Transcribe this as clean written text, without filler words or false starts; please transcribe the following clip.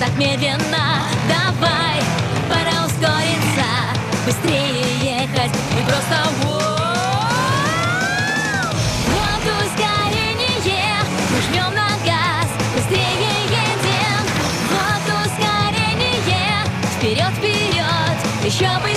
так медленно. Давай, пора ускориться, быстрее ехать и просто вот ускорение, мы жмем на газ, быстрее едем. Вот ускорение, вперед, вперед, еще быстрее.